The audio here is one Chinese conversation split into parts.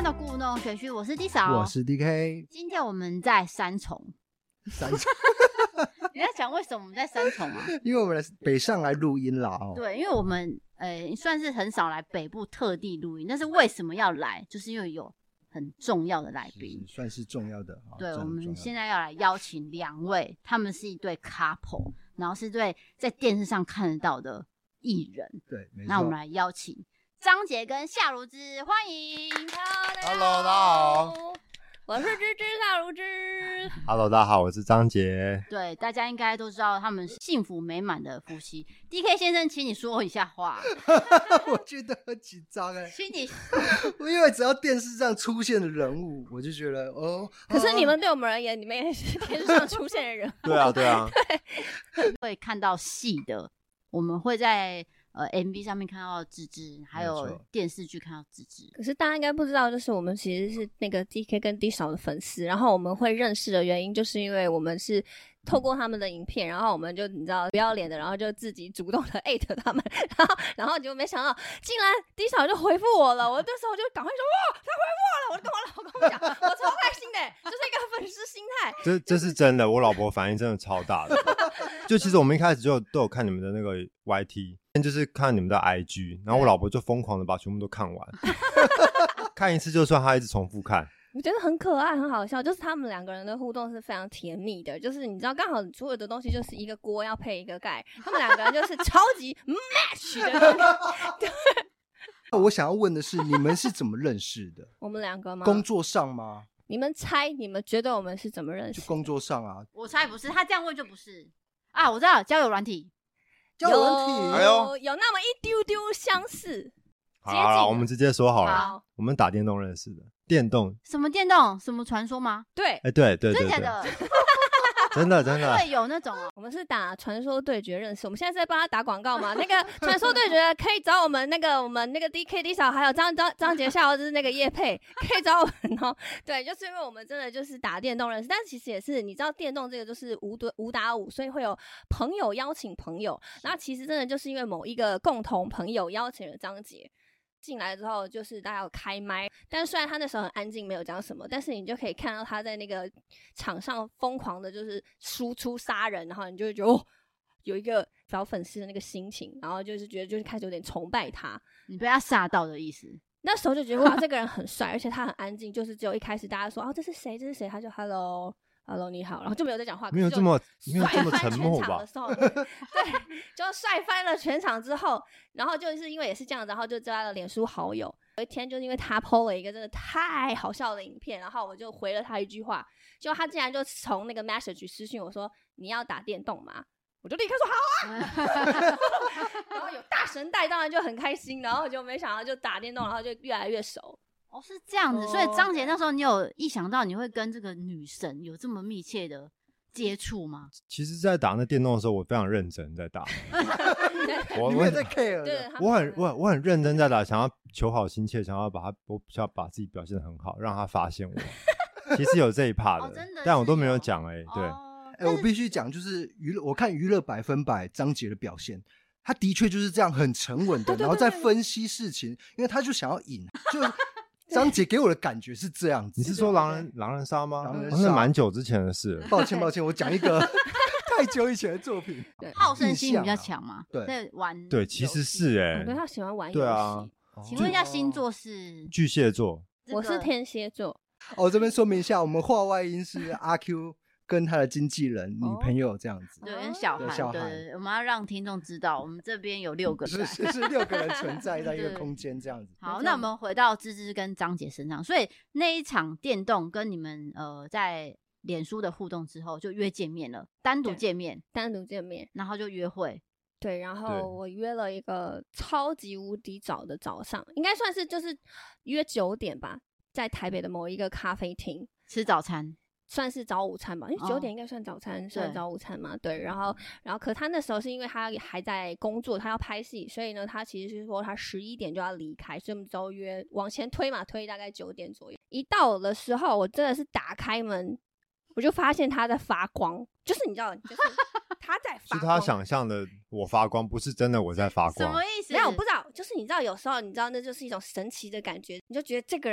到故弄玄虚，我是 D 嫂， 我是 DK。 今天我们在三重， 三重， 你在讲为什么我们在三重啊？ 因为我们北上来录音啦哦。 对，因为我们算是很少来北部特地录音，但是为什么要来？就是因为有很重要的来宾， 算是重要的。 对，我们现在要来邀请2位，他们是一对 couple， 然后是对在电视上看得到的艺人。 对，没错。 那我们来邀请张杰跟夏如芝，欢迎。 Hello， 大家好， 我是芝芝夏如芝。 Hello， 大家好，我是张杰。 对，大家应该都知道他们是幸福美满的夫妻。DK 先生，请你说一下话。 我觉得很紧张请你， 因为只要电视上出现的人物，我就觉得哦。 可是你们对我们而言，你们也是电视上出现的人物。 对啊，对啊。 会看到戏的，我们会在MV 上面看到芝芝，还有电视剧看到芝芝。 可是大家应该不知道，就是我们其实是那个 DK 跟 D 嫂的粉丝，然后我们会认识的原因，就是因为我们是透过他们的影片，然后我们就你知道不要脸的，然后就自己主动的艾特他们，然后就没想到，竟然 D 嫂就回复我了，我那时候就赶快说哇，他回复我了，我就跟我老公讲，我超开心的，就是一个粉丝心态。 这是真的，我老婆反应真的超大的。就其实我们一开始就都有看你们的那个 YT， 就是看你们的 IG， 然后我老婆就疯狂的把全部都看完，看一次就算，她一直重复看。 我觉得很可爱，很好笑，就是他们2个人的互动是非常甜蜜的，就是你知道，刚好所有的东西就是一个锅要配一个盖，他们2个人就是超级 match 的。对。 我想要问的是，你们是怎么认识的？ 我们2个吗？ 工作上吗？ 你们猜，你们觉得我们是怎么认识？ 就工作上啊。 我猜不是，他这样问就不是啊。我知道，交友软体。 交友软体， 有那么一丢丢相似。 好，我们直接说好了。 好， 我们打电动认识的。电动？ 什么电动？什么传说吗？ 对， 对， 真的假的？ 真的会有那种哦。 我们是打传说对决认识，我们现在是在帮他打广告嘛？那个传说对决可以找我们那个 DK D 嫂还有张杰夏就是那个业配，可以找我们哦。对，就是因为我们真的就是打电动认识，但其实也是你知道电动这个就是五打五，所以会有朋友邀请朋友。那其实真的就是因为某一个共同朋友邀请了张杰。进来之后就是大家有开麦，但是虽然他那时候很安静没有讲什么，但是你就可以看到他在那个场上疯狂的就是输出杀人，然后你就会觉得有一个小粉丝的那个心情，然后就是觉得就是开始有点崇拜他， 你被他吓到的意思。 那时候就觉得哇这个人很帅，而且他很安静，就是只有一开始大家说这是谁这是谁，他就 Hello 你好，然后就没有再讲话， 没有这么沉默吧？ 对，就帅翻了全场之后，然后就是因为也是这样，然后就加了脸书好友。有一天就是因为他 po 了一个真的太好笑的影片，然后我就回了他一句话，就他竟然就从那个 message 私讯我说你要打电动吗？我就立刻说好啊，然后有大神带当然就很开心，然后就没想到就打电动，然后就越来越熟。 哦，是这样子，所以张杰那时候你有意想到你会跟这个女神有这么密切的接触吗？ 其实在打那电动的时候我非常认真在打。 我也在 care 的。 我很认真在打，想要求好心切，想要把自己表现得很好，让他发现我。其实有这一 part 的， 真的但我都没有讲对。 我必须讲，就是我看娱乐100%张杰的表现，他的确就是这样很沉稳的，然后在分析事情，因为他就想要赢，就张杰给我的感觉是这样子。 你是说狼人杀吗？ 狼人杀那蛮久之前的事了。 抱歉，我讲一个太久以前的作品。 好胜心比较强嘛？ 对， 在玩。 对，其实是对，他喜欢玩游戏。 对啊。 请问一下星座是？ 巨蟹座。 我是天蝎座。 这边说明一下，我们话外音是阿 Q 跟他的经纪人、女朋友这样子。 对，跟小孩。对，我们要让听众知道，我们这边有6个人， 是6个人存在在一个空间这样子。 好，那我们回到芝芝跟张杰身上，所以那一场电动跟你们在脸书的互动之后就约见面了，单独见面， 然后就约会。 对，然后我约了一个超级无敌早的早上，应该算是就是约9点吧，在台北的某一个咖啡厅吃早餐。 算是早午餐吧，因为9点应该算早餐，算早午餐嘛。对，然后可他那时候是因为他还在工作，他要拍戏，所以呢，他其实是说他11点就要离开，所以我们都约往前推嘛，推大概9点左右。一到的时候，我真的是打开门，我就发现他在发光，就是你知道，就是他在发光， 是他想象的我发光，不是真的我在发光。 什么意思？ 没有，我不知道，就是你知道，有时候你知道那就是一种神奇的感觉，你就觉得这个人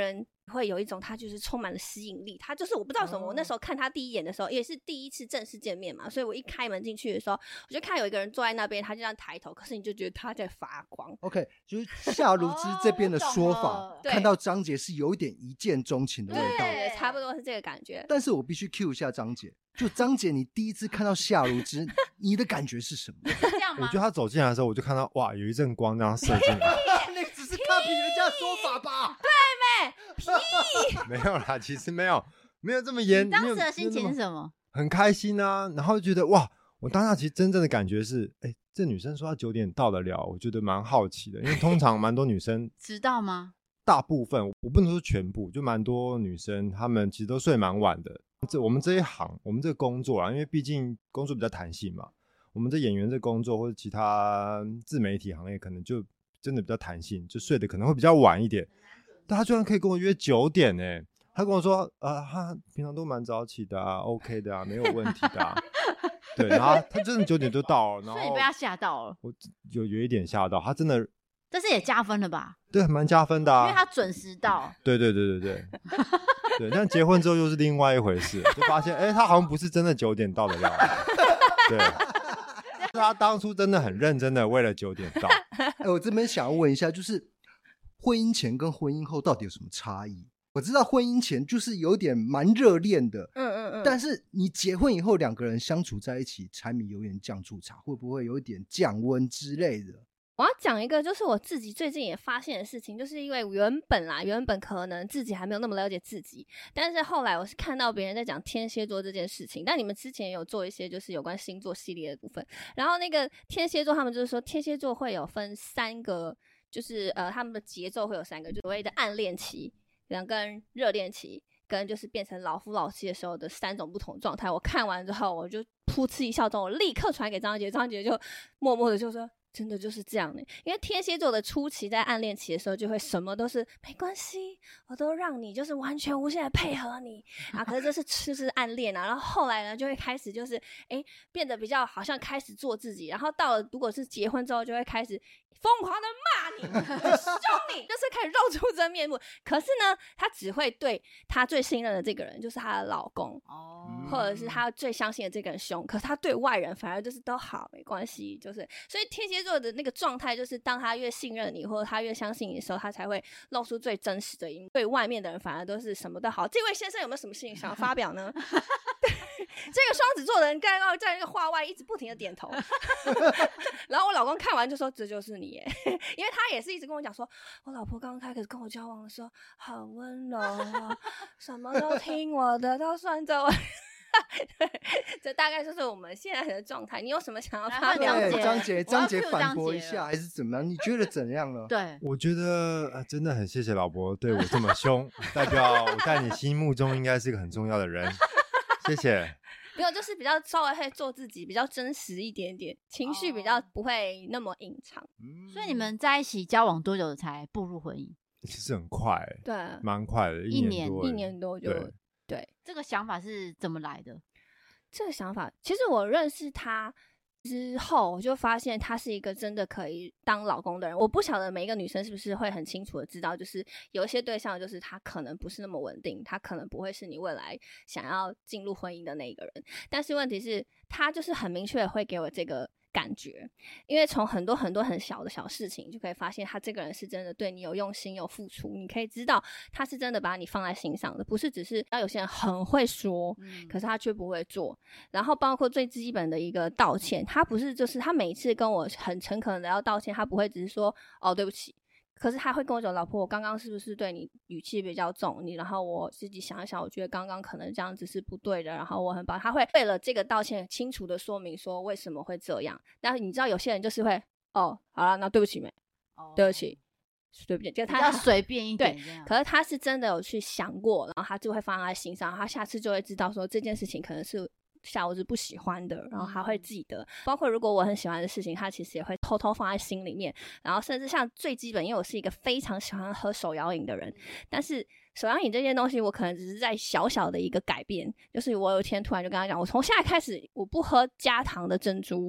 会有一种他就是充满了吸引力，他就是我不知道什么，我那时候看他第一眼的时候也是第一次正式见面嘛，所以我一开门进去的时候，我就看有一个人坐在那边，他就这样抬头，可是你就觉得他在发光。 OK， 就是夏如之这边的说法哦看到张杰是有一点一见钟情的味道， 对，差不多是这个感觉。 但是我必须 cue 一下张杰，就张杰你第一次看到夏如之你的感觉是什么？ 这样吗我觉？得他走进来的时候，我就看到哇，有一阵光这样射进来。 那只是 copy 人家的说法吧？ 没有啦，其实没有这么严。 你当时没有的心情是什么？ 很开心啊，然后觉得哇，我当下其实真正的感觉是，这女生说她9点到得了，我觉得蛮好奇的，因为通常蛮多女生知道吗？ 大部分我不能说全部，就蛮多女生她们其实都睡蛮晚的。我们这一行，我们这个工作啊，因为毕竟工作比较弹性嘛，我们这演员这工作或者其他自媒体行业可能就真的比较弹性，就睡得可能会比较晚一点。但他居然可以跟我约9点欸，他跟我说他平常都蛮早起的啊 ，OK 的啊，没有问题的啊。对，然后他真的9点就到了，然后所以你被他吓到了， 我有一点吓到，他真的但是也加分了吧？ 对蛮加分的啊， 因为他准时到。 对，对，但结婚之后又是另外一回事，就发现他好像不是真的9点到的料，对，他当初真的很认真的为了9点到。 我这边想要问一下，就是婚姻前跟婚姻后到底有什么差异？我知道婚姻前就是有点蛮热恋的，但是你结婚以后两个人相处在一起，柴米油盐酱醋茶，会不会有一点降温之类的？ 我要讲一个，就是我自己最近也发现的事情，就是因为原本可能自己还没有那么了解自己，但是后来我是看到别人在讲天蝎座这件事情，但你们之前也有做一些就是有关星座系列的部分，然后那个天蝎座他们就是说天蝎座会有分3个，就是他们的节奏会有3个，就所谓的暗恋期，跟热恋期，跟就是变成老夫老妻的时候的3种不同状态。我看完之后，我就噗嗤一笑中，我立刻传给张杰，张杰就默默的就说。真的就是这样的，因为天蝎座的初期在暗恋期的时候，就会什么都是没关系，我都让你就是完全无限的配合你啊。可是这是就是暗恋啊，然后后来呢，就会开始就是变得比较好像开始做自己，然后到了如果是结婚之后，就会开始疯狂的骂你、凶你，就是开始露出真面目。可是呢，他只会对他最信任的这个人，就是她的老公，或者是他最相信的这个人凶，可是他对外人反而就是都好没关系，就是所以天蝎座的那个状态，就是当他越信任你或者他越相信你的时候，他才会露出最真实的一面。对外面的人反而都是什么都好。这位先生有没有什么事情想要发表呢？这个双子座的人刚刚在那个话外一直不停的点头，然后我老公看完就说这就是你耶，因为他也是一直跟我讲说，我老婆刚开始跟我交往的时候很温柔哦，什么都听我的，都顺着我。对，这大概就是我们现在的状态。你有什么想要发表？ 张杰反驳一下，还是怎么样？你觉得怎样呢？ 对， 我觉得真的很谢谢老婆对我这么凶，代表我在你心目中应该是一个很重要的人，谢谢。 没有，就是比较稍微会做自己，比较真实一点点，情绪比较不会那么隐藏。 所以你们在一起交往多久才步入婚姻？ 其实很快对， 蛮快的，一年多就对。 这个想法是怎么来的？ 这个想法，其实我认识他之后，我就发现他是一个真的可以当老公的人。我不晓得每一个女生是不是会很清楚的知道，就是有一些对象，就是他可能不是那么稳定，他可能不会是你未来想要进入婚姻的那一个人。但是问题是，他就是很明确的会给我这个感觉，因为从很多很小的小事情就可以发现他这个人是真的对你有用心有付出，你可以知道他是真的把你放在心上的，不是只是有些人很会说，可是他却不会做。然后包括最基本的一个道歉，他不是就是他每一次跟我很诚恳的要道歉，他不会只是说哦对不起，可是他会跟我讲，老婆我刚刚是不是对你语气比较重，然后我自己想一想，我觉得刚刚可能这样子是不对的，然后我很抱歉。他会为了这个道歉清楚的说明说为什么会这样。但是你知道有些人就是会哦好了，那对不起没，对不起对不起，就他要随便一点这样。 可是他是真的有去想过，然后他就会放在心上，他下次就会知道说这件事情可能是夏我是不喜欢的，然后他会记得。包括如果我很喜欢的事情，他其实也会偷偷放在心里面。然后甚至像最基本，因为我是一个非常喜欢喝手摇饮的人，但是手摇饮这件东西我可能只是在小小的一个改变，就是我有一天突然就跟他讲，我从现在开始我不喝加糖的珍珠，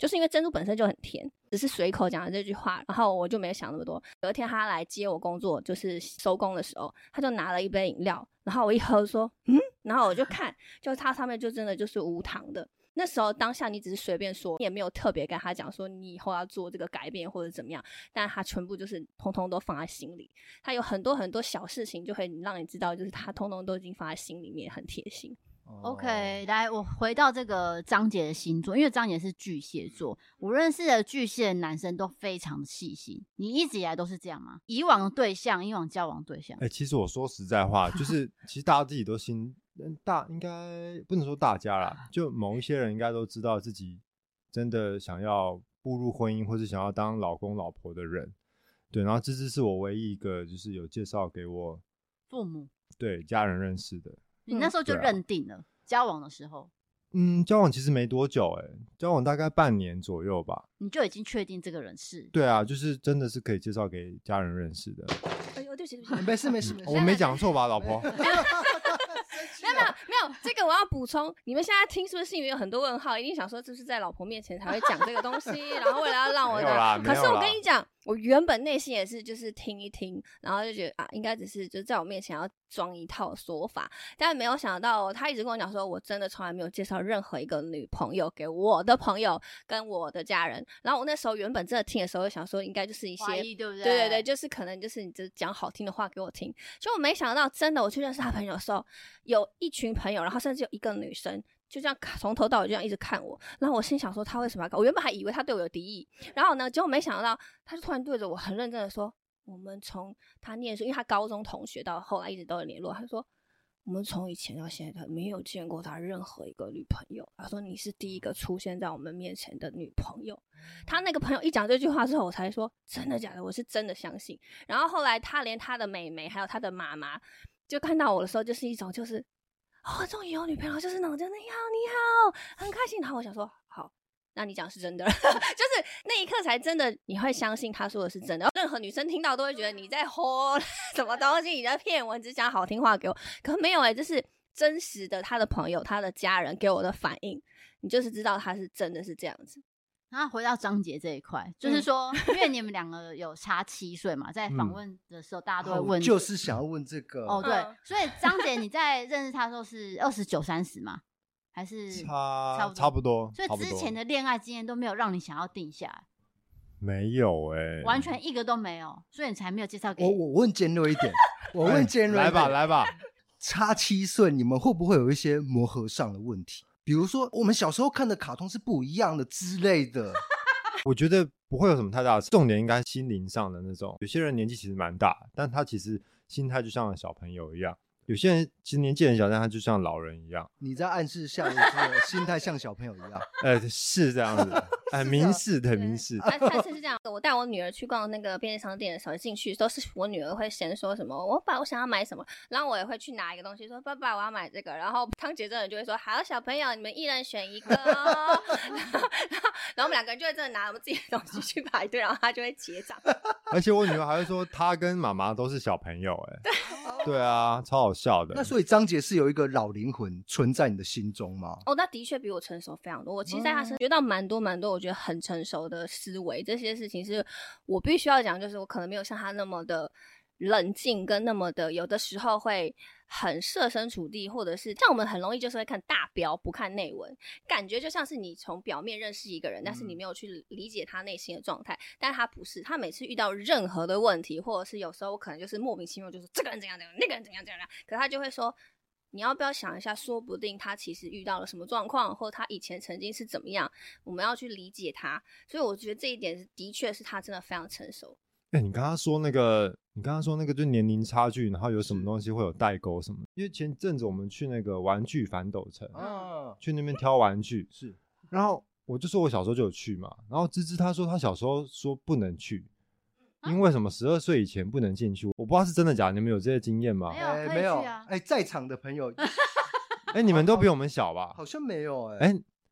就是因为珍珠本身就很甜，只是随口讲的这句话，然后我就没想那么多。有一天他来接我工作，就是收工的时候，他就拿了一杯饮料，然后我一喝说然后我就看，就它上面就真的就是无糖的。那时候当下你只是随便说，你也没有特别跟他讲说你以后要做这个改变或者怎么样，但他全部就是通通都放在心里。他有很多很多小事情就会让你知道，就是他通通都已经放在心里面，很贴心。 OK， 来，我回到这个张姐的星座，因为张姐是巨蟹座，我认识的巨蟹的男生都非常的细心。你一直以来都是这样吗？以往交往对象？ 其实我说实在话，就是其实大家自己都应该不能说大家啦，就某一些人应该都知道自己真的想要步入婚姻，或是想要当老公老婆的人。对，然后芝芝是我唯一一个就是有介绍给我父母对家人认识的。 你那时候就认定了，交往的时候？ 交往其实没多久交往大概半年左右吧。 你就已经确定这个人是？ 对啊，就是真的是可以介绍给家人认识的。 哎呦，对不起， 没事， 我没讲错吧，老婆？ 没有，这个我要补充。你们现在听是不是心里面有很多问号？一定想说这是在老婆面前才会讲这个东西，然后为了要让我的。可是我跟你讲，我原本内心也是就是听一听，然后就觉得应该只是就在我面前要装一套说法，但没有想到他一直跟我讲说，我真的从来没有介绍任何一个女朋友给我的朋友跟我的家人。然后我那时候原本真的听的时候，就想说应该就是一些怀疑，对不对？ 对，就是可能就是你就讲好听的话给我听。就我没想到，真的我去认识他朋友的时候，有一群朋友，然后甚至有一个女生。就这样从头到尾就这样一直看我，然后我心想说他为什么要看我？原本还以为他对我有敌意，然后呢，结果没想到他就突然对着我很认真的说：“我们从他念书，因为他高中同学到后来一直都有联络，他说我们从以前到现在没有见过他任何一个女朋友。他说你是第一个出现在我们面前的女朋友。”他那个朋友一讲这句话之后，我才说真的假的？我是真的相信。然后后来他连他的妹妹还有他的妈妈，就看到我的时候，就是一种就是。终于有女朋友，就是那种，就你好，很开心。然后我想说，好，那你讲是真的，就是那一刻才真的你会相信他说的是真的。任何女生听到都会觉得你在吼什么东西，你在骗我，你只讲好听话给我。可没有这是真实的，他的朋友、他的家人给我的反应，你就是知道他是真的是这样子。 然后回到张杰这一块，就是说，因为你们两个有差7岁嘛，在访问的时候，大家都会问， 就是想要问这个对，所以张杰你在认识他的时候是29、30吗？还是差不多？ 所以之前的恋爱经验都没有让你想要定下来？ 没有完全一个都没有，所以你才没有介绍给我问尖锐一点，我问尖锐一点， 来吧， 差7岁，你们会不会有一些磨合上的问题？比如说我们小时候看的卡通是不一样的之类的。 我觉得不会有什么太大的重点，应该心灵上的那种。有些人年纪其实蛮大，但他其实心态就像小朋友一样；有些人其实年纪很小，但他就像老人一样。 你在暗示下的心态像小朋友一样？ 是这样子。明示的明示。 但是是这样，我带我女儿去逛那个便利商店的时候，进去都是我女儿会先说什么，我想要买什么，然后我也会去拿一个东西说爸爸我要买这个，然后汤姐真的就会说好小朋友你们一人选一个哦然后我们两个人就会真的拿我们自己的东西去排队，然后她就会结账。 而且我女儿还会说她跟妈妈都是小朋友对啊，超好笑的。 那所以张杰是有一个老灵魂存在你的心中吗？ 那的确比我成熟非常多。我其实在他身上学到蛮多我觉得很成熟的思维，这些事情是我必须要讲，就是我可能没有像他那么的冷静，跟那么的有的时候会很设身处地，或者是像我们很容易就是会看大标不看内文，感觉就像是你从表面认识一个人，但是你没有去理解他内心的状态。但他不是，他每次遇到任何的问题，或者是有时候可能就是莫名其妙就是这个人怎样怎样，那个人怎样怎样，可他就会说你要不要想一下，说不定他其实遇到了什么状况，或他以前曾经是怎么样，我们要去理解他。所以我觉得这一点的确是他真的非常成熟。 你刚刚说那个就是年龄差距，然后有什么东西会有代沟什么？因为前阵子我们去那个玩具反斗城去那边挑玩具， 是， 然后我就说我小时候就有去嘛，然后芝芝她说她小时候说不能去，因为什么12岁以前不能进去，我不知道是真的假的，你们有这些经验吗？ 没有， 在场的朋友你们都比我们小吧？ 好像没有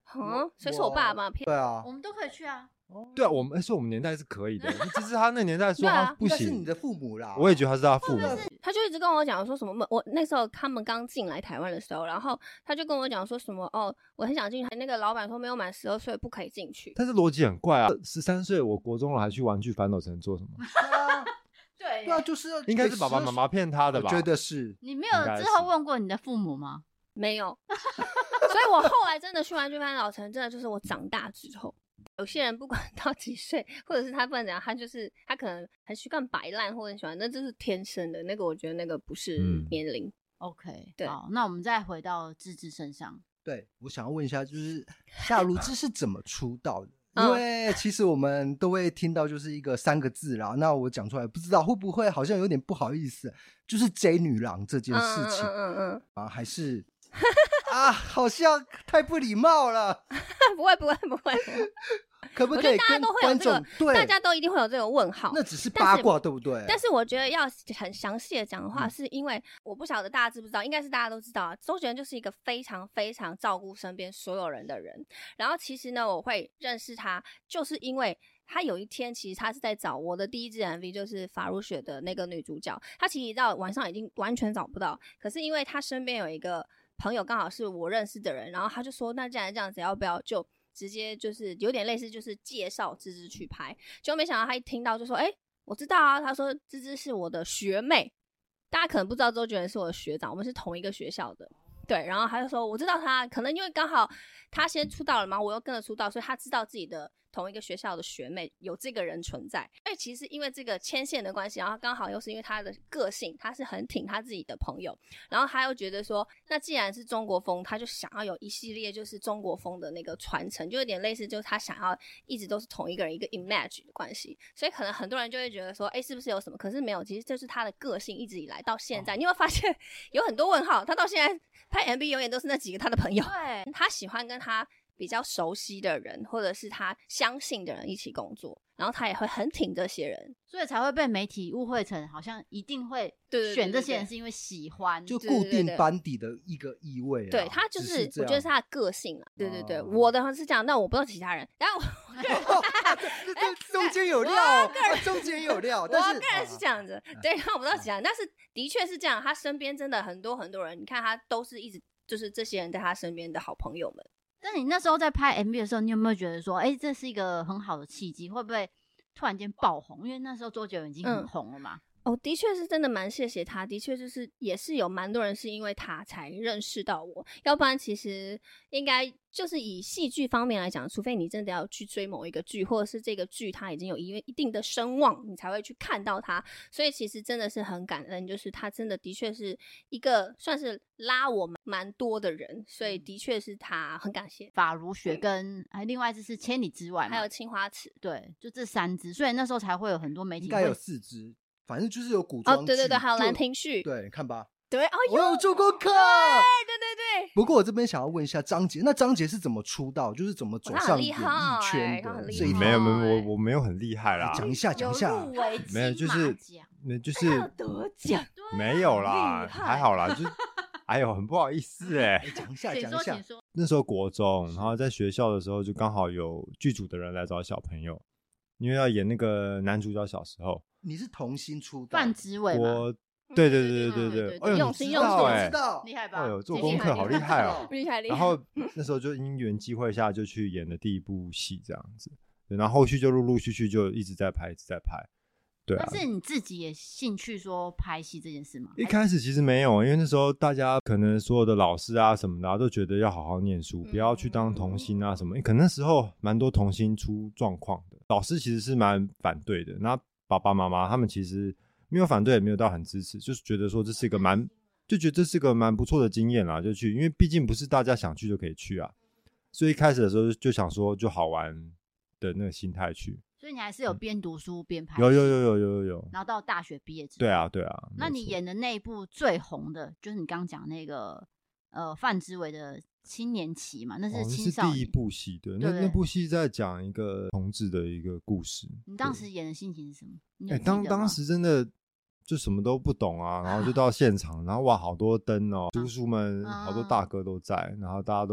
谁是我爸妈？ 对啊， 我们都可以去啊。 对啊，我们说我们年代是可以的，只是他那年代说他不行。 应该是你的父母啦， 我也觉得他是他父母。 他就一直跟我讲说什么，我那时候他们刚进来台湾的时候，然后他就跟我讲说什么我很想进去，那个老板说没有满12岁不可以进去。 但是逻辑很怪啊，13岁我国中了还去玩具反斗城做什么？ 对啊，就是应该是爸爸妈妈骗他的吧？ 我觉得是。 你没有之后问过你的父母吗？ 没有，所以我后来真的去玩具反斗城，真的就是我长大之后。有些人不管到几岁，或者是他不管怎样，他可能很习惯摆烂或者很喜欢，那就是天生的。那个我觉得那个不是年龄。 OK， 对。 好，那我们再回到芝芝身上。 对，我想要问一下，就是夏如芝是怎么出道的？因为其实我们都会听到就是一个3个字啦，那我讲出来不知道会不会好像有点不好意思，就是 J 女郎这件事情。还是啊，好像太不礼貌了。 不会。 可不可以跟观众对大家都一定会有这个问号？ 那只是八卦，对不对？ 但是我觉得要很详细的讲的话，是因为我不晓得大家知不知道，应该是大家都知道啊。周杰伦就是一个非常非常照顾身边所有人的人。然后其实呢，我会认识他，就是因为他有一天其实他是在找我的第一支 MV， 就是法如雪的那个女主角。他其实到晚上已经完全找不到，可是因为他身边有一个朋友刚好是我认识的人，然后他就说那既然这样子，要不要就直接就是有点类似就是介绍芝芝去拍。结果没想到他一听到就说我知道啊，他说芝芝是我的学妹。大家可能不知道周杰伦是我的学长，我们是同一个学校的。对，然后他就说我知道他，可能因为刚好他先出道了嘛，我又跟着出道，所以他知道自己的同一个学校的学妹有这个人存在。其实因为这个牵线的关系，然后刚好又是因为他的个性，他是很挺他自己的朋友，然后他又觉得说那既然是中国风，他就想要有一系列就是中国风的那个传承，就有点类似就是他想要一直都是同一个人一个 image 的关系。所以可能很多人就会觉得说是不是有什么，可是没有，其实这是他的个性一直以来到现在。你有没有发现有很多问号，他到现在拍 MV 永远都是那几个他的朋友。 对， 他喜欢跟他比较熟悉的人或者是他相信的人一起工作，然后他也会很挺这些人， 所以才会被媒体误会成好像一定会选这些人是因为喜欢， 就固定班底的一个意味。 对，他就是我觉得是他的个性啊。对，我的是这样，但我不知道其他人。然后中间有料，中间有料。但是我个人是这样子，对，然后我不知道其他人，但是的确是这样。他身边真的很多人，你看他都是一直就是这些人在他身边的好朋友们。 但你那时候在拍 MV 的时候，你有没有觉得说这是一个很好的契机，会不会突然间爆红？因为那时候周杰伦已经很红了嘛。 的确是真的蛮谢谢他，的确就是也是有蛮多人是因为他才认识到我，要不然其实应该就是以戏剧方面来讲，除非你真的要去追某一个剧，或者是这个剧它已经有一定的声望，你才会去看到它。所以其实真的是很感恩，就是他真的确是一个算是拉我蛮多的人，所以的确是他很感谢。 法如雪跟另外一只是千里之外嘛， 还有青花瓷， 对，就这3只，所以那时候才会有很多媒体， 应该有4只。反正就是有古装剧， 对，还有兰亭序， 对，看吧， 对， 我有做功课， 对。 不过我这边想要问一下张杰，那张杰是怎么出道，就是怎么走上演艺圈的？ 没有，我没有很厉害啦， 讲一下， 没有，就是得奖， 没有啦，还好啦，就很不好意思讲一下， 那时候国中，然后在学校的时候，就刚好有剧组的人来找小朋友，因为要演那个男主角小时候。 你是童星出道？ 范植伟吗？ 对， 用心用心，知道， 厉害吧？ 做功课好厉害哦， 厉害。 然后那时候就因缘际会下就去演了第一部戏这样子，对，然后后续就陆陆续续就一直在拍，对啊。 但是你自己也兴趣说拍戏这件事吗？ 一开始其实没有，因为那时候大家可能所有的老师啊什么的都觉得要好好念书，不要去当童星啊什么，可能那时候蛮多童星出状况的，老师其实是蛮反对的，那爸爸妈妈他们其实没有反对，也没有到很支持，就是觉得说这是一个就觉得这是个蛮不错的经验啦，就去，因为毕竟不是大家想去就可以去啊，所以一开始的时候就想说就好玩的那个心态去。 所以你还是有边读书边拍戏？ 有。 然后到大学毕业之后， 对啊。 那你演的那一部最红的，就是你刚讲那个范植伟的青年期嘛，那是青少年， 那是第一部戏，对，那部戏在讲一个同志的一个故事。 你当时演的心情是什么？ 当时真的就什么都不懂啊，然后就到现场，然后哇，好多灯哦，叔叔们好多大哥都在，然后大家都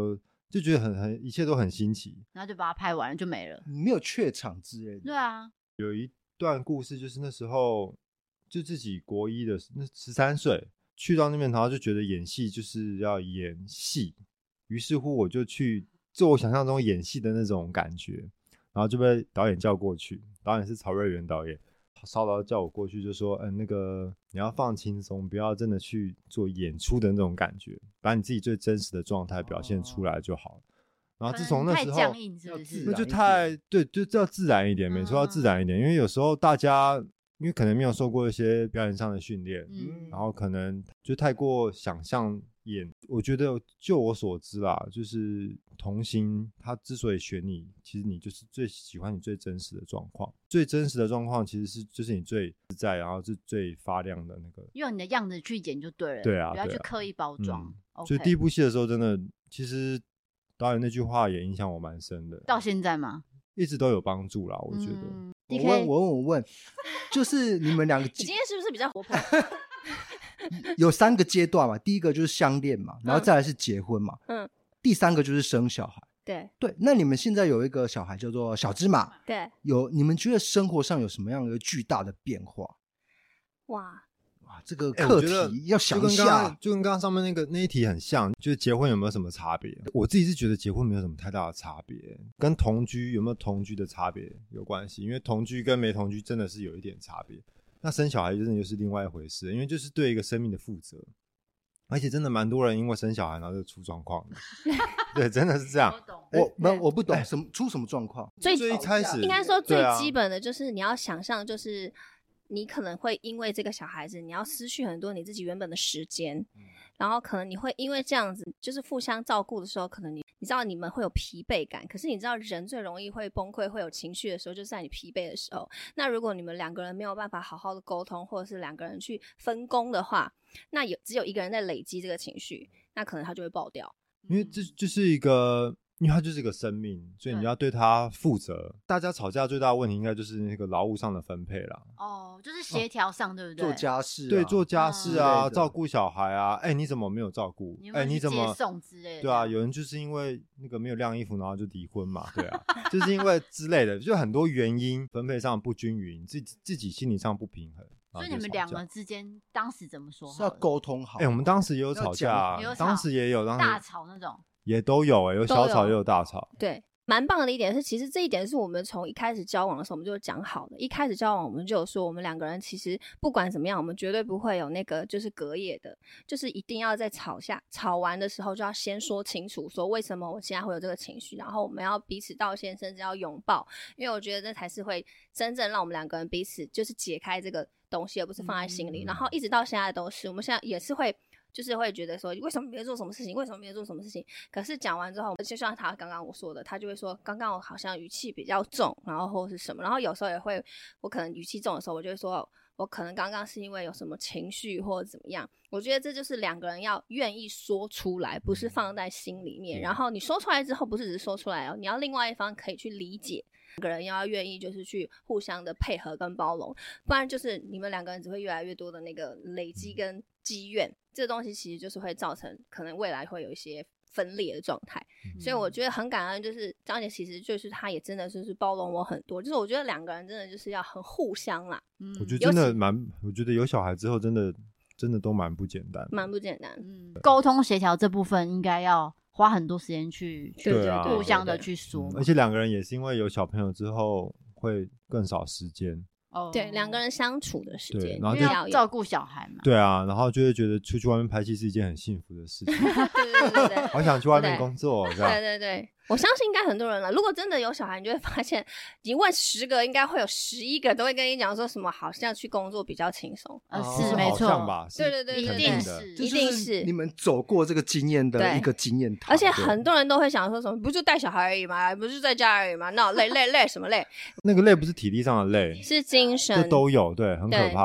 就觉得一切都很新奇， 然后就把它拍完了就没了。 没有怯场之类的。 对啊， 有一段故事就是那时候就自己国一的那13岁去到那边，然后就觉得演戏就是要演戏，于是乎我就去做我想象中演戏的那种感觉，然后就被导演叫过去，导演是曹瑞元导演，稍早叫我过去就说那个你要放轻松，不要真的去做演出的那种感觉，把你自己最真实的状态表现出来就好了。然后自从那时候太僵硬是不是？ 那就对，就要自然一点，没错，要自然一点，因为有时候大家因为可能没有受过一些表演上的训练，然后可能就太过想象演。我觉得就我所知啦，就是童星他之所以选你，其实你就是最喜欢你最真实的状况，最真实的状况其实就是你最自在，然后是最发亮的那个， 用你的样子去演就对了， 对啊， 不要去刻意包装。 所以第一部戏的时候，真的其实导演那句话也影响我蛮深的， 到现在吗？ 一直都有帮助啦，我觉得。 我问，就是你们两个你今天是不是比较活泼？ 有3个阶段嘛，第一个就是相恋嘛，然后再来是结婚嘛，第3个就是生小孩。 对， 那你们现在有一个小孩叫做小芝麻， 对， 你们觉得生活上有什么样的巨大的变化？ 哇， 这个课题要想一下， 就跟刚刚上面那一题很像，就是结婚有没有什么差别？我自己是觉得结婚没有什么太大的差别，跟同居有没有同居的差别有关系，因为同居跟没同居真的是有一点差别。那生小孩真的又是另外一回事，因为就是对一个生命的负责，而且真的蛮多人因为生小孩然后就出状况的。对，真的是这样。 我不懂出什么状况。 最一开始应该说最基本的就是你要想象，就是你可能会因为这个小孩子，你要失去很多你自己原本的时间，然后可能你会因为这样子，就是互相照顾的时候，可能你知道你们会有疲惫感，可是你知道人最容易会崩溃会有情绪的时候就是在你疲惫的时候。那如果你们2个人没有办法好好的沟通，或者是2个人去分工的话，那只有一个人在累积这个情绪，那可能他就会爆掉。 因为这就是一个，因为它就是一个生命，所以你要对它负责。大家吵架最大的问题应该就是那个劳务上的分配啦。 就是协调上，对不对？ 做家事， 对，做家事啊，照顾小孩啊。你怎么没有照顾？你怎么接送之类的？ 对啊，有人就是因为那个没有晾衣服，然后就离婚嘛。对啊，就是因为之类的，就很多原因，分配上不均匀，自己心理上不平衡。 所以你们2个之间当时怎么说？ 是要沟通好。 我们当时也有吵架，当时也有大吵那种， 也都有有小吵也有大吵。 对，蛮棒的一点是，其实这一点是我们从一开始交往的时候我们就讲好的。一开始交往我们就有说，我们2个人其实不管怎么样，我们绝对不会有那个就是隔夜的，就是一定要在吵完的时候就要先说清楚，说为什么我现在会有这个情绪，然后我们要彼此道歉，甚至要拥抱，因为我觉得这才是会真正让我们2个人彼此就是解开这个东西，而不是放在心里。然后一直到现在都是，我们现在也是会就是会觉得说为什么没有做什么事情，为什么没有做什么事情，可是讲完之后，就像他刚刚我说的，他就会说刚刚我好像语气比较重，然后或是什么，然后有时候也会我可能语气重的时候，我就会说我可能刚刚是因为有什么情绪或者怎么样。我觉得这就是2个人要愿意说出来，不是放在心里面，然后你说出来之后不是只是说出来你要另外一方可以去理解，2个人要愿意就是去互相的配合跟包容，不然就是你们2个人只会越来越多的那个累积跟积怨，这个东西其实就是会造成可能未来会有一些分裂的状态。所以我觉得很感恩，就是张姐其实就是她也真的就是包容我很多，就是我觉得2个人真的就是要很互相啦。 我觉得真的我觉得有小孩之后真的都蛮不简单， 蛮不简单。 沟通协调这部分应该要花很多时间去互相的去说， 而且2个人也是因为有小朋友之后会更少时间。 对，2个人相处的时间， 然后就要照顾小孩嘛。 对啊，然后就会觉得出去外面拍戏是一件很幸福的事情。 对， 好想去外面工作。 对，我相信应该很多人了。如果真的有小孩，你就会发现，你问10个，应该会有11个都会跟你讲说什么，好像去工作比较轻松。 是没错吧？ 对， 一定是你们走过这个经验的一个经验谈。 而且很多人都会想说什么，不就带小孩而已吗？不是在家而已吗？那累什么累？ 那个累不是体力上的累， 是精神， 这都有，对，很可怕。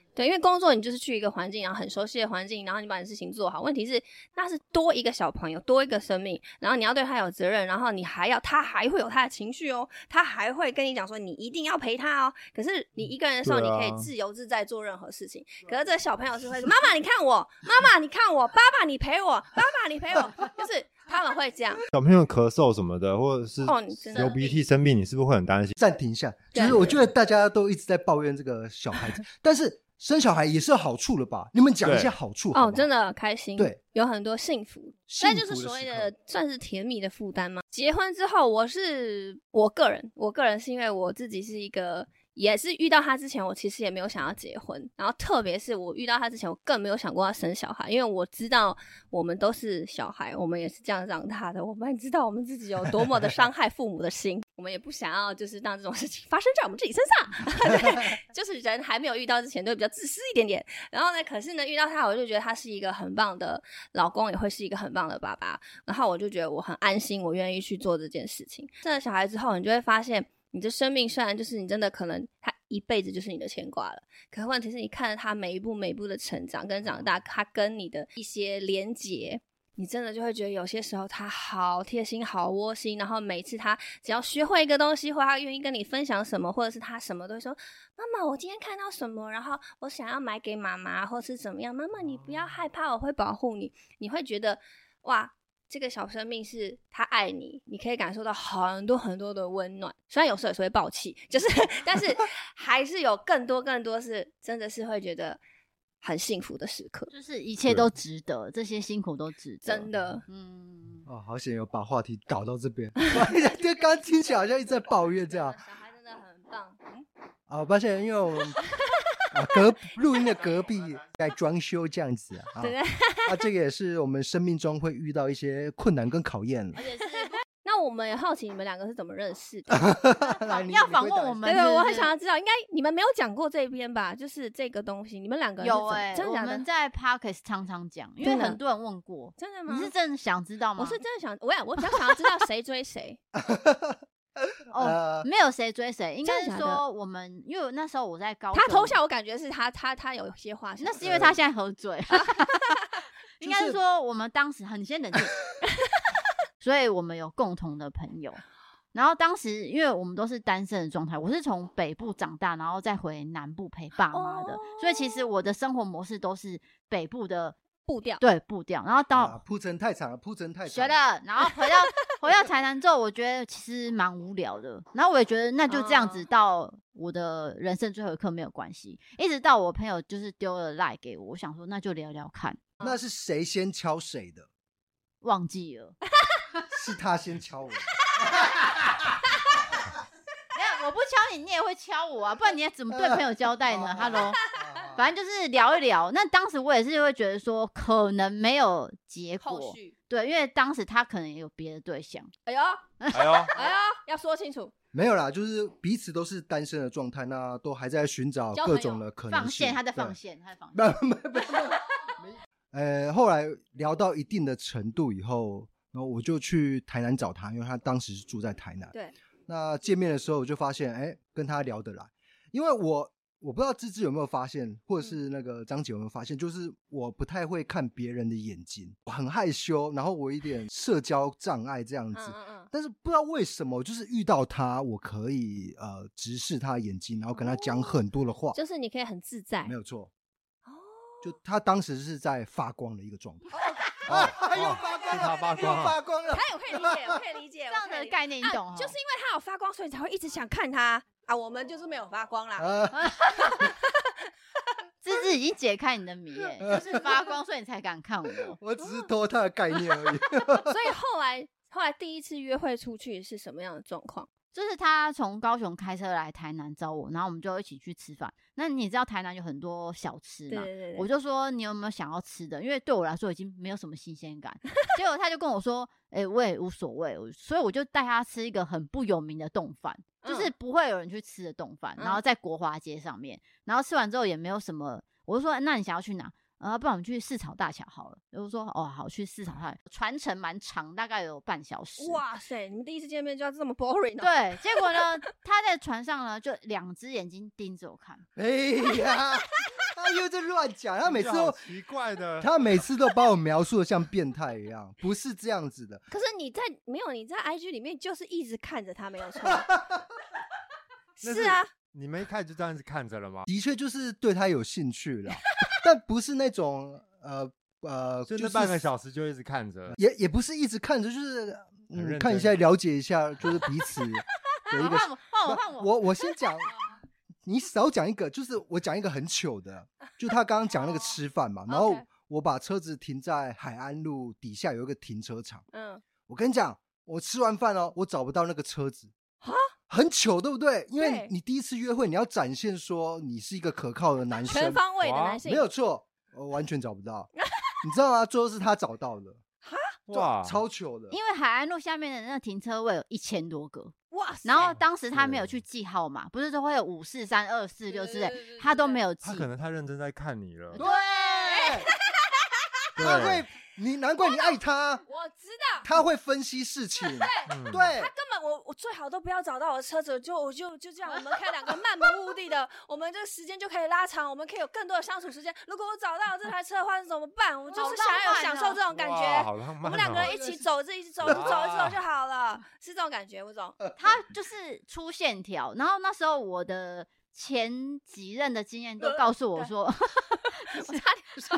对，因为工作你就是去一个环境，然后很熟悉的环境，然后你把你事情做好。问题是那是多一个小朋友，多一个生命，然后你要对他有责任，然后他还会有他的情绪哦，他还会跟你讲说你一定要陪他哦。可是你一个人的时候，你可以自由自在做任何事情。可是这个小朋友是会说妈妈你看我，妈妈你看我，爸爸你陪我，爸爸你陪我，就是他们会这样。 小朋友咳嗽什么的，或者是流鼻涕生病，你是不是会很担心？ 暂停一下，就是我觉得大家都一直在抱怨这个小孩子，但是生小孩也是有好处了吧？你们讲一些好处好不好？ 真的开心， 对， 有很多幸福，那就是所谓的算是甜蜜的负担吗？结婚之后，我个人是因为我自己是一个。也是遇到他之前，我其实也没有想要结婚，然后特别是我遇到他之前，我更没有想过要生小孩，因为我知道我们都是小孩，我们也是这样长大的，我们知道我们自己有多么的伤害父母的心，我们也不想要就是让这种事情发生在我们自己身上对，就是人还没有遇到之前都比较自私一点点，然后呢，可是呢遇到他，我就觉得他是一个很棒的老公，也会是一个很棒的爸爸，然后我就觉得我很安心，我愿意去做这件事情。生了小孩之后，你就会发现你的生命虽然就是你真的可能他一辈子就是你的牵挂了，可是问题是你看着他每一步每一步的成长跟长大，他跟你的一些连结，你真的就会觉得有些时候他好贴心好窝心，然后每次他只要学会一个东西，或他愿意跟你分享什么，或者是他什么都会说妈妈我今天看到什么，然后我想要买给妈妈或是怎么样，妈妈你不要害怕，我会保护你，你会觉得哇这个小生命是他爱你，你可以感受到很多很多的温暖，虽然有时候也是会爆气，就是但是还是有更多是真的是会觉得很幸福的时刻， 就是一切都值得，这些辛苦都值得， 真的。 好险有把话题导到这边就刚刚听起来好像一直在抱怨这样。 小孩真的很棒。 抱歉，因为我们录音的隔壁在装修这样子对这个也是我们生命中会遇到一些困难跟考验了。 而且是那我们也好奇你们两个是怎么认识的要访问我们， 对，我很想要知道，应该你们没有讲过这边吧，就是这个东西你们两个人有真的假的？ 我们在 Podcast 常常讲，因为很多人问过。 真的吗？ 你是真的想知道吗？ 我是真的想，我比较想要知道谁追谁没有谁追谁，应该是说我们，因为那时候我在高雄， 他偷笑，我感觉是他有些话想， 那是因为他现在喝醉应该是说我们当时你先冷静所以我们有共同的朋友，然后当时因为我们都是单身的状态，我是从北部长大然后再回南部陪爸妈的，所以其实我的生活模式都是北部的步调，对步调，然后到铺陈太长了，铺陈太长学了，然后回到台南之后，我觉得其实蛮无聊的，然后我也觉得那就这样子到我的人生最后一刻没有关系，一直到我朋友就是丢了 LINE 给我，我想说那就聊聊看。 那是谁先敲谁的？ 忘记了是他先敲我的我不敲你，你也会敲我啊，不然你怎么对朋友交代呢？Hello， 反正就是聊一聊。那当时我也是会觉得说，可能没有结果，对，因为当时他可能也有别的对象。 哎呦，要说清楚。 没有啦，就是彼此都是单身的状态，那都还在寻找各种的可能性。 放线，他在放线， 后来聊到一定的程度以后，然后我就去台南找他，因为他当时是住在台南。 对。 那见面的时候我就发现跟他聊得来，因为我不知道芝芝有没有发现，或者是那个张姐有没有发现，就是我不太会看别人的眼睛，我很害羞，然后我有一点社交障碍这样子。但是不知道为什么就是遇到他我可以直视他的眼睛，然后跟他讲很多的话， 就是你可以很自在。 没有错。就他当时是在发光的一个状态。又发光了， 我可以理解这样的概念你懂就是因为他有发光，所以才会一直想看他我们就是没有发光啦芝芝已经解开你的谜就是发光，所以你才敢看我。 我只是偷他的概念而已所以后来第一次约会出去是什么样的状况？ 就是他从高雄开车来台南找我，然后我们就一起去吃饭。那你知道台南有很多小吃嘛？ 对， 我就说你有没有想要吃的？因为对我来说已经没有什么新鲜感。结果他就跟我说，我也无所谓。所以我就带他吃一个很不有名的冻饭，就是不会有人去吃的冻饭，然后在国华街上面。然后吃完之后也没有什么，我就说那你想要去哪？ 不然我们去四草大桥好了。就说哦好，去四草大桥，船程蛮长，大概有半小时。 哇塞，你们第一次见面就要这么 boring 哦？ 对，结果呢，他在船上呢就2只眼睛盯着我看。 哎呀，他又在乱讲，他每次都奇怪的， 他每次都把我描述的像变态一样，不是这样子的。 可是你在 IG 里面就是一直看着他，没有错。是啊， 你们一开始就这样子看着了吗？ 的确就是对他有兴趣啦，但不是那种就那半个小时就一直看着， 也不是一直看着，就是看一下了解一下，就是彼此有一个。 换我， 我先讲。你少讲一个，就是我讲一个很糗的，就他刚刚讲那个吃饭嘛，然后我把车子停在海安路底下有一个停车场。我跟你讲，我吃完饭我找不到那个车子，很糗，对不对？因为你第一次约会，你要展现说你是一个可靠的男生， 全方位的男性， 没有错，我完全找不到。你知道吗？最后是他找到的。哇，超糗的！ 因为海安路下面的那个停车位有1000多个， 哇！ 然后当时他没有去记号码，不是都会有543、246之类，他都没有记。 他可能太认真在看你了。 对，他会，难怪你爱他。 我知道， 他会分析事情。对， 他根本我最好都不要找到我的车子，就这样，我们可以2个漫无目的的，我们这个时间就可以拉长，我们可以有更多的相处时间。如果我找到这台车的话，是怎么办？我就是想要享受这种感觉。我们2个人一起走，一起走就好了，是这种感觉，吴总。 他就是粗线条，然后那时候我的前几任的经验都告诉我说， 我差点说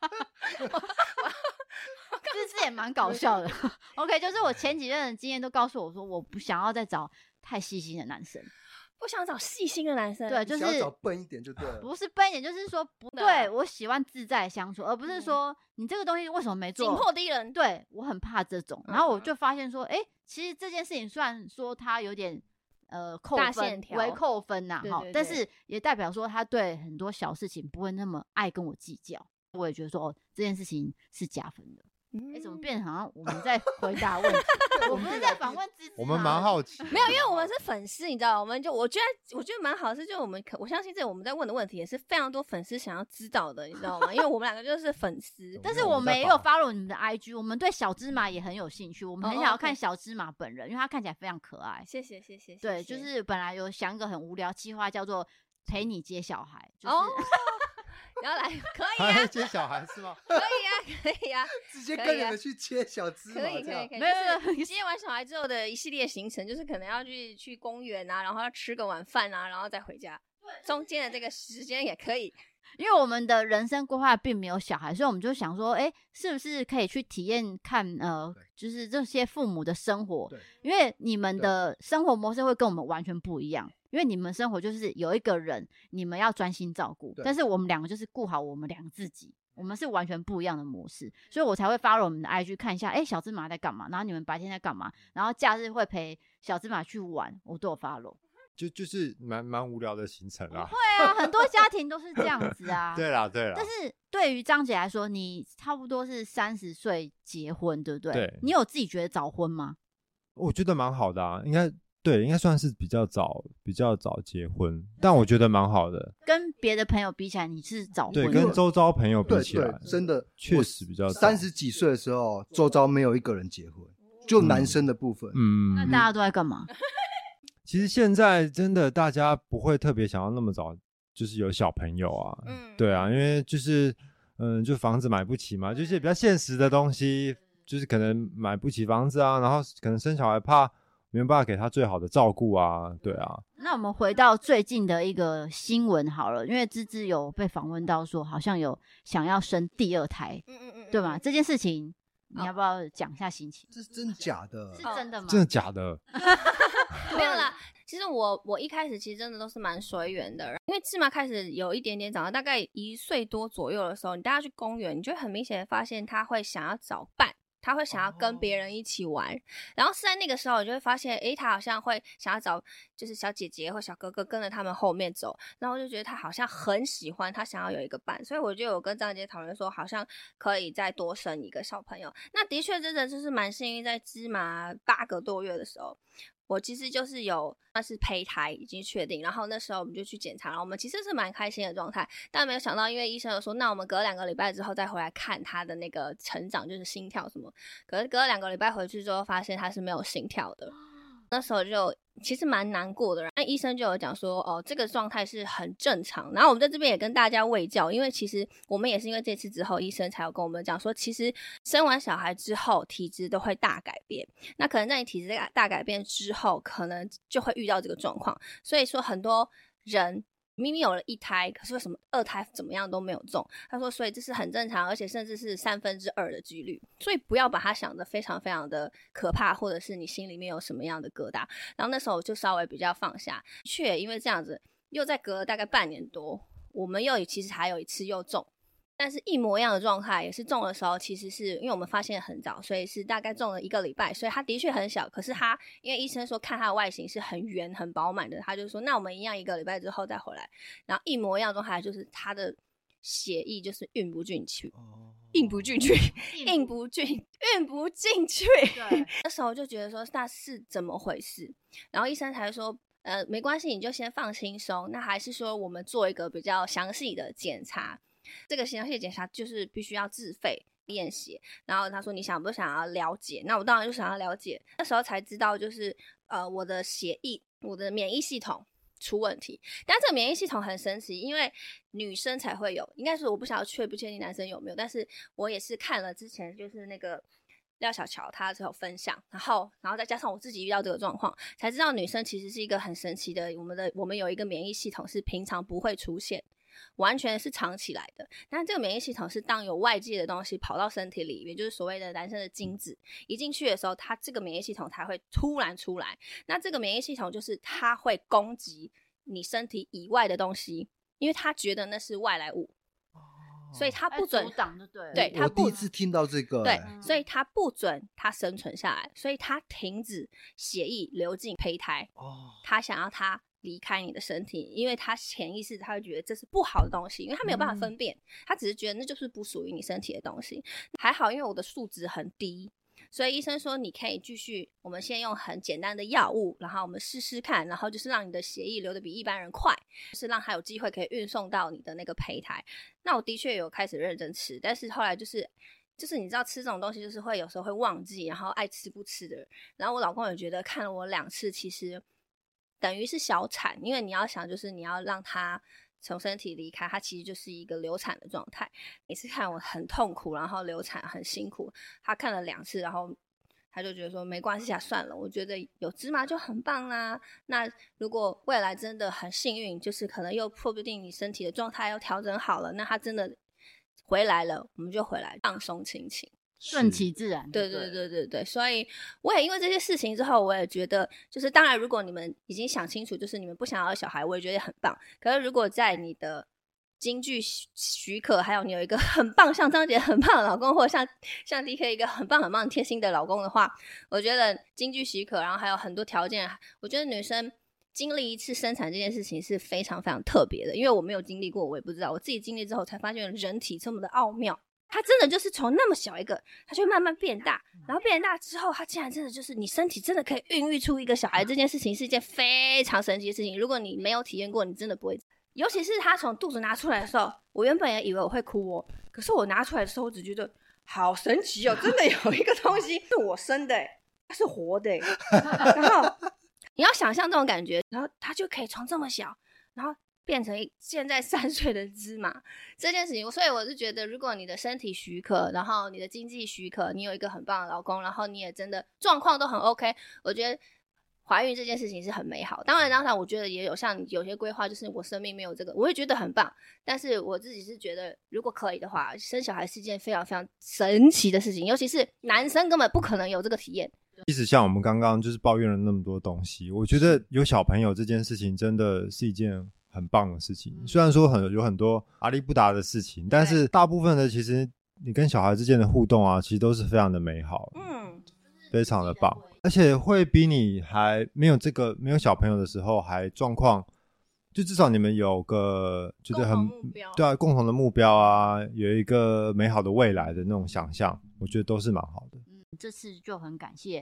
这也蛮搞笑的。OK， 就是我前几任的经验都告诉我说，我不想要再找太细心的男生， 不想找细心的男生。 对，就是想要找笨一点就对了。 不是笨一点，就是说不对，我喜欢自在相处，而不是说你这个东西为什么没做， 紧迫敌人。 对，我很怕这种。然后我就发现说，其实这件事情虽然说他有点扣分，微扣分呐，但是也代表说他对很多小事情不会那么爱跟我计较。我也觉得说，这件事情是加分的。怎么变成好像我们在回答问题？我不是在访问芝芝吗？ 我们蛮好奇， 没有，因为我们是粉丝，你知道，我觉得蛮好的是，就我相信我们在问的问题也是非常多粉丝想要知道的，你知道吗？因为我们2个就是粉丝， 但是我们也有 follow 你们的 IG， 我们对小芝麻也很有兴趣，我们很想要看小芝麻本人，因为他看起来非常可爱。 谢谢。 对，就是本来有想一个很无聊企划，叫做陪你接小孩，就是。 然后来可以啊， 接小孩是吗？ 可以啊， 直接跟你们去接小芝麻， 可以。 没有， 接完小孩之后的一系列行程，就是可能要去公园啊，然后要吃个晚饭啊，然后再回家。中间的这个时间也可以， 因为我们的人生规划并没有小孩，所以我们就想说，是不是可以去体验看，就是这些父母的生活，因为你们的生活模式会跟我们完全不一样。因为你们生活就是有一个人，你们要专心照顾，但是我们2个就是顾好我们2个自己，我们是完全不一样的模式，所以我才会follow我们的 IG 看一下，小芝麻在干嘛，然后你们白天在干嘛，然后假日会陪小芝麻去玩，我都有follow。 就是蛮无聊的行程啦。 会啊，很多家庭都是这样子啊。 对啦。 但是对于张姐来说，你差不多是30岁结婚，对不对？ 对。 你有自己觉得早婚吗？ 我觉得蛮好的啊，应该算是比较早结婚，但我觉得蛮好的。 跟别的朋友比起来，你是早婚。 对，跟周遭朋友比起来， 真的确实比较早。 30几岁的时候，周遭没有一个人结婚，就男生的部分。 那大家都在干嘛？ 其实现在真的大家不会特别想要那么早就是有小朋友啊。对啊，因为就是就房子买不起嘛，就是比较现实的东西，就是可能买不起房子啊，然后可能生小孩怕没有办法给他最好的照顾啊，对啊。 那我们回到最近的一个新闻好了，因为芝芝有被访问到说，好像有想要生第2胎，对吗？这件事情你要不要讲一下心情？ 这是真假的？ 是真的吗？ 真的假的？ 没有啦，其实我一开始其实真的都是蛮随缘的，因为芝麻开始有一点点长大，大概1岁多左右的时候，你带他去公园，你就会很明显的发现他会想要找伴。他会想要跟别人一起玩，然后是在那个时候，我就会发现，他好像会想要找就是小姐姐或小哥哥跟着他们后面走，然后我就觉得他好像很喜欢，他想要有一个伴，所以我就有跟张姐讨论说，好像可以再多生一个小朋友。那的确真的就是蛮幸运，在芝麻8个多月的时候， 我其实就是有那是胚胎已经确定，然后那时候我们就去检查，然后我们其实是蛮开心的状态，但没有想到因为医生有说那我们隔2个礼拜之后再回来看他的那个成长，就是心跳什么，可是隔2个礼拜回去之后发现他是没有心跳的，那时候就其实蛮难过的，那医生就有讲说这个状态是很正常，然后我们在这边也跟大家卫教，因为其实我们也是因为这次之后医生才有跟我们讲说，其实生完小孩之后体质都会大改变，那可能在你体质大改变之后可能就会遇到这个状况，所以说很多人明明有了1胎，可是为什么2胎怎么样都没有中？他说，所以这是很正常，而且甚至是2/3的几率，所以不要把它想得非常非常的可怕，或者是你心里面有什么样的疙瘩。然后那时候我就稍微比较放下，却因为这样子又再隔了大概半年多，我们又其实还有一次又中。但是一模一样的状态，也是中的时候，其实是因为我们发现很早，所以是大概中了1个礼拜，所以他的确很小，可是他因为医生说看他的外形是很圆很饱满的，他就说那我们一样1个礼拜之后再回来，然后一模一样的状态就是他的血液就是运不进去，运不进去，对，那时候就觉得说那是怎么回事，然后医生才说没关系，你就先放轻松，那还是说我们做一个比较详细的检查，这个详细的检查就是必须要自费验血，然后他说你想不想要了解，那我当然就想要了解，那时候才知道就是我的血液，我的免疫系统出问题，但这个免疫系统很神奇，因为女生才会有，应该是我不晓得确定男生有没有，但是我也是看了之前就是那个廖小乔他有分享，然后再加上我自己遇到这个状况，才知道女生其实是一个很神奇的，我们有一个免疫系统是平常不会出现，完全是藏起来的，但这个免疫系统是当有外界的东西跑到身体里面，就是所谓的男生的精子一进去的时候，它这个免疫系统才会突然出来，那这个免疫系统就是它会攻击你身体以外的东西，因为它觉得那是外来物，所以它不准挡就对了， 对， 我第一次听到这个， 对，所以它不准它生存下来，所以它停止血液流进胚胎，它想要它离开你的身体，因为他潜意识他会觉得这是不好的东西，因为他没有办法分辨，他只是觉得那就是不属于你身体的东西。还好因为我的数值很低，所以医生说你可以继续，我们先用很简单的药物，然后我们试试看，然后就是让你的血液流得比一般人快，就是让他有机会可以运送到你的那个胚胎。那我的确有开始认真吃，但是后来就是你知道吃这种东西就是会有时候会忘记，然后爱吃不吃的，然后我老公也觉得看了我2次其实等于是小产，因为你要想就是你要让他从身体离开，他其实就是一个流产的状态，每次看我很痛苦，然后流产很辛苦，他看了2次，然后他就觉得说没关系啊，算了，我觉得有芝麻就很棒啦，那如果未来真的很幸运，就是可能又说不定你身体的状态又调整好了，那他真的回来了，我们就回来放松亲情， 顺其自然。 对，所以我也因为这些事情之后，我也觉得就是当然如果你们已经想清楚就是你们不想要小孩，我也觉得很棒，可是如果在你的经济许可，还有你有一个很棒像张杰很棒的老公，或者像 DK 一个很棒贴心的老公的话，我觉得经济许可，然后还有很多条件，我觉得女生经历一次生产这件事情是非常非常特别的，因为我没有经历过，我也不知道，我自己经历之后才发现人体这么的奥妙，它真的就是从那么小一个，它就会慢慢变大，然后变大之后，它竟然真的就是你身体真的可以孕育出一个小孩，这件事情是一件非常神奇的事情。如果你没有体验过，你真的不会。尤其是他从肚子拿出来的时候，我原本也以为我会哭哦，可是我拿出来的时候，我只觉得好神奇哦，真的有一个东西是我生的，它是活的，然后你要想象这种感觉，然后它就可以从这么小，然后变成现在3岁的芝麻这件事情，所以我是觉得如果你的身体许可，然后你的经济许可，你有一个很棒的老公，然后你也真的状况都很 OK， 我觉得怀孕这件事情是很美好。当然我觉得也有像有些规划就是我生命没有这个，我也觉得很棒，但是我自己是觉得如果可以的话，生小孩是一件非常非常神奇的事情，尤其是男生根本不可能有这个体验。 即使像我们刚刚就是抱怨了那么多东西，我觉得有小朋友这件事情真的是一件很棒的事情，虽然说有很多阿里不达的事情，但是大部分的其实你跟小孩之间的互动啊，其实都是非常的美好，非常的棒，而且会比你还没有小朋友的时候还状况，就至少你们有个觉得很对啊共同的目标啊，有一个美好的未来的那种想象，我觉得都是蛮好的。 这次就很感谢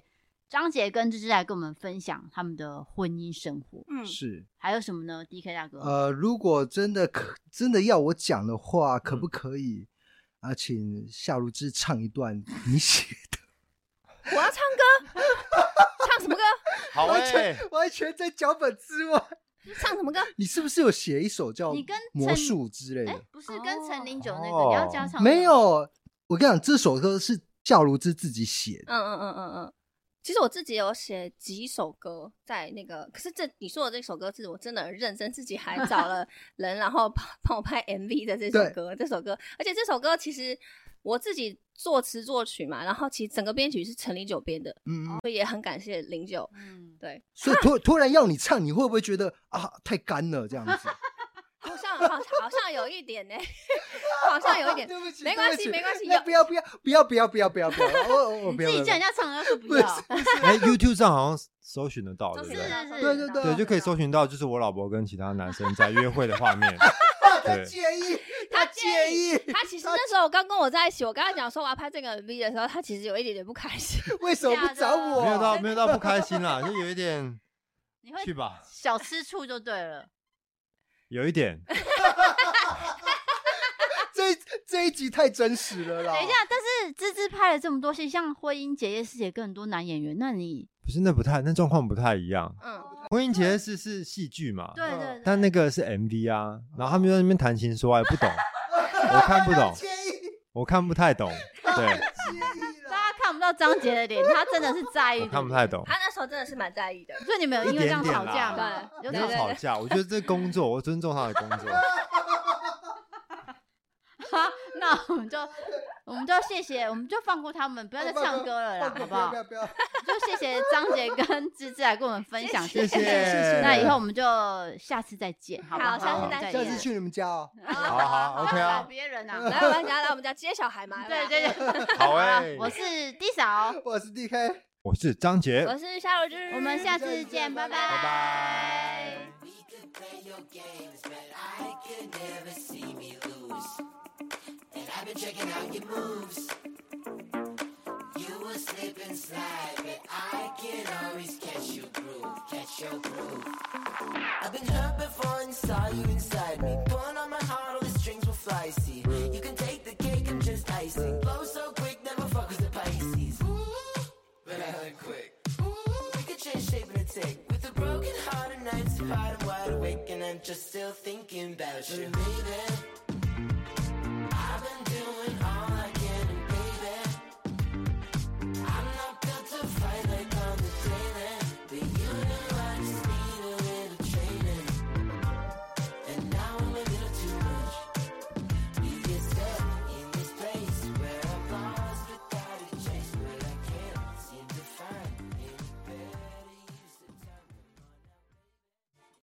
张杰跟芝芝来跟我们分享他们的婚姻生活。 是。 还有什么呢 ？DK 大哥， 如果真的要我讲的话，可不可以请夏如芝唱一段你写的？ 我要唱歌，唱什么歌？ 好完全在脚本之外。 唱什么歌？ 你是不是有写一首叫《 你跟魔术》之类的？ 不是跟陈零九那个，你要加唱？ 没有，我跟你讲，这首歌是夏如芝自己写的。其实我自己有写几首歌在那个，可是你说的这首歌是我真的很认真，自己还找了人，然后帮我拍 MV 的这首歌，而且这首歌其实我自己作词作曲嘛，然后其实整个编曲是陈零九编的，所以也很感谢零九，对。 所以突然要你唱，你会不会觉得太干了这样子？ 好像有一点呢，好像有一点。 对不起， 没关系。 不要，我自己叫人家唱歌说不要。 YouTube 上好像搜寻得到，对不对？ 对，就可以搜寻到，就是我老婆跟其他男生在约会的画面。 他介意。 他其实那时候刚跟我在一起，我跟他讲说我要拍这个 MV 的时候，他其实有一点点不开心。 为什么不找我？ 没有到不开心啦，就有一点。 你会去吧， 小吃醋就对了。 有一点。 这一集太真实了啦。 等一下，但是芝芝拍了这么多戏，像《婚姻结业式》也跟很多男演员，那你不是那状况不太一样。婚姻结业式是戏剧嘛， 对， 但那个是 MV 啊，然后他们就在那边谈情说爱，不懂，我看不懂，我看不太懂，对。 大家看不到张杰的脸，他真的是在意， 我看不太懂。 他那时候真的是蛮在意的， 所以你们有因为这样吵架吗？ 没有吵架，我觉得这工作，我尊重他的工作。 好，那我们就谢谢，我们就放过他们，不要再唱歌了啦，好不好？ 不要， 就谢谢张杰跟芝芝来跟我们分享， 谢谢。 那以后我们就下次再见，好不好？ 下次再见。 下次去你们家哦。 好 ，OK 啊。 别人啊， 来我们家接小孩嘛。 对。 好我是 D 嫂， 我是 DK， 我是张杰， 我是夏如芝， 我们下次见，拜拜。 I've been checking out your moves. You will slip and slide, but I can always catch your groove. I've been hurt before and saw you inside me. Pulling on my heart, all the strings will fly. See, you can take the cake and just icing. Blow so quick, never fuck with the Pisces. But I heard quick. We could change shape in a tick. With a broken heart and nights apart, I'm wide awake and I'm just still thinking about you, baby.